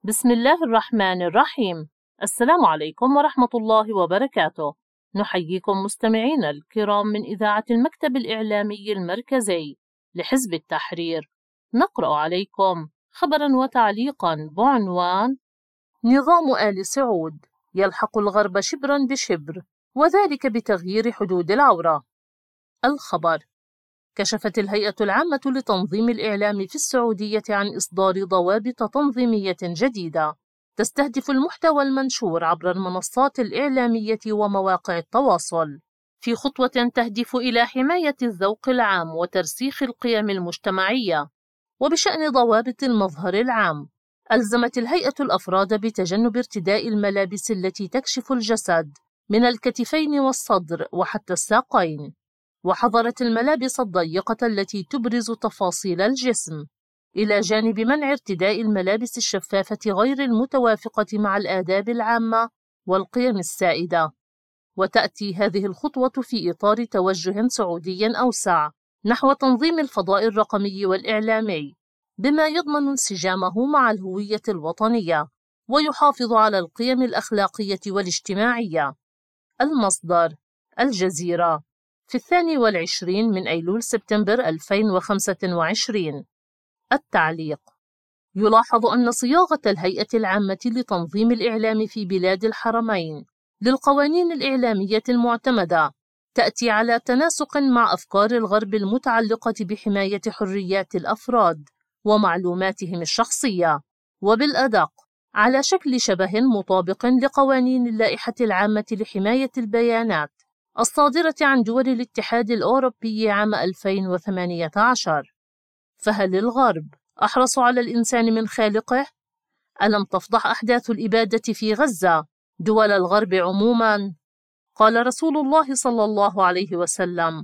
بسم الله الرحمن الرحيم. السلام عليكم ورحمة الله وبركاته. نحييكم مستمعينا الكرام من إذاعة المكتب الإعلامي المركزي لحزب التحرير. نقرأ عليكم خبرا وتعليقا بعنوان: نظام آل سعود يلحق الغرب شبرا بشبر، وذلك بتغيير حدود العورة. الخبر: كشفت الهيئة العامة لتنظيم الإعلام في السعودية عن إصدار ضوابط تنظيمية جديدة تستهدف المحتوى المنشور عبر المنصات الإعلامية ومواقع التواصل، في خطوة تهدف إلى حماية الذوق العام وترسيخ القيم المجتمعية. وبشأن ضوابط المظهر العام، ألزمت الهيئة الأفراد بتجنب ارتداء الملابس التي تكشف الجسد من الكتفين والصدر وحتى الساقين، وحظرت الملابس الضيقة التي تبرز تفاصيل الجسم، إلى جانب منع ارتداء الملابس الشفافة غير المتوافقة مع الآداب العامة والقيم السائدة. وتأتي هذه الخطوة في إطار توجه سعودي أوسع نحو تنظيم الفضاء الرقمي والإعلامي، بما يضمن انسجامه مع الهوية الوطنية ويحافظ على القيم الأخلاقية والاجتماعية. المصدر: الجزيرة، في 22 من أيلول سبتمبر 2025. التعليق: يلاحظ أن صياغة الهيئة العامة لتنظيم الإعلام في بلاد الحرمين للقوانين الإعلامية المعتمدة تأتي على تناسق مع أفكار الغرب المتعلقة بحماية حريات الأفراد ومعلوماتهم الشخصية، وبالأدق على شكل شبه مطابق لقوانين اللائحة العامة لحماية البيانات الصادرة عن دول الاتحاد الأوروبي عام 2018. فهل الغرب أحرص على الإنسان من خالقه؟ ألم تفضح أحداث الإبادة في غزة دول الغرب عموما؟ قال رسول الله صلى الله عليه وسلم: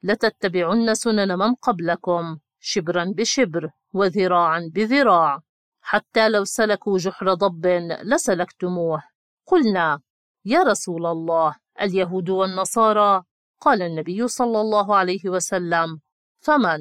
لتتبعن سنن من قبلكم شبرا بشبر وذراعا بذراع، حتى لو سلكوا جحر ضب لسلكتموه. قلنا: يا رسول الله، اليهود والنصارى؟ قال النبي صلى الله عليه وسلم: فمن؟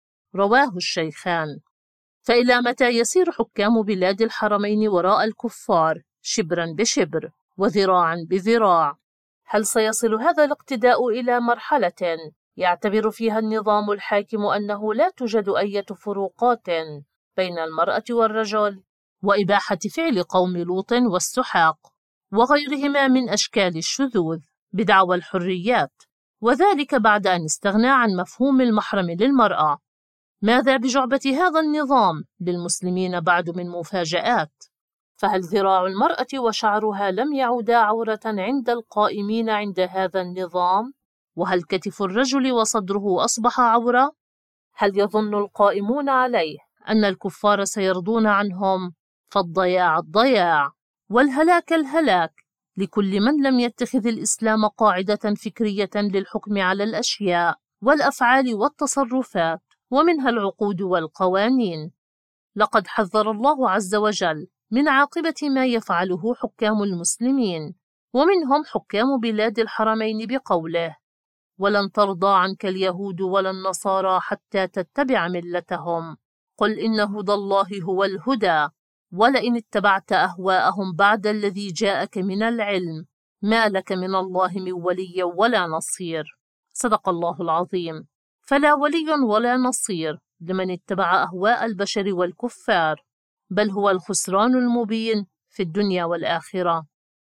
رواه الشيخان. فإلى متى يسير حكام بلاد الحرمين وراء الكفار شبرا بشبر وذراعا بذراع؟ هل سيصل هذا الاقتداء إلى مرحلة يعتبر فيها النظام الحاكم أنه لا توجد أي فروقات بين المرأة والرجل، وإباحة فعل قوم لوط والسحاق وغيرهما من أشكال الشذوذ بدعوى الحريات، وذلك بعد أن استغنى عن مفهوم المحرم للمرأة؟ ماذا بجعبة هذا النظام للمسلمين بعد من مفاجآت؟ فهل ذراع المرأة وشعرها لم يعودا عورة عند القائمين عند هذا النظام؟ وهل كتف الرجل وصدره أصبح عورة؟ هل يظن القائمون عليه أن الكفار سيرضون عنهم؟ فالضياع الضياع والهلاك الهلاك لكل من لم يتخذ الإسلام قاعدة فكرية للحكم على الأشياء والأفعال والتصرفات، ومنها العقود والقوانين. لقد حذر الله عز وجل من عاقبة ما يفعله حكام المسلمين، ومنهم حكام بلاد الحرمين بقوله: ولن ترضى عنك اليهود ولا النصارى حتى تتبع ملتهم، قل إن هدى الله هو الهدى، ولئن اتبعت أهواءهم بعد الذي جاءك من العلم ما لك من الله من ولي ولا نصير. صدق الله العظيم. فلا ولي ولا نصير لمن اتبع أهواء البشر والكفار، بل هو الخسران المبين في الدنيا والآخرة.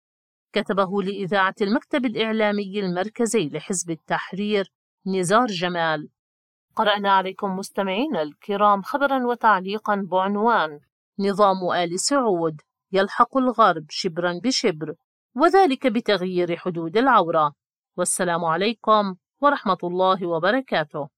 كتبه لإذاعة المكتب الإعلامي المركزي لحزب التحرير نزار جمال. قرأنا عليكم مستمعين الكرام خبرا وتعليقا بعنوان: نظام آل سعود يلحق الغرب شبرا بشبر، وذلك بتغيير حدود العورة. والسلام عليكم ورحمة الله وبركاته.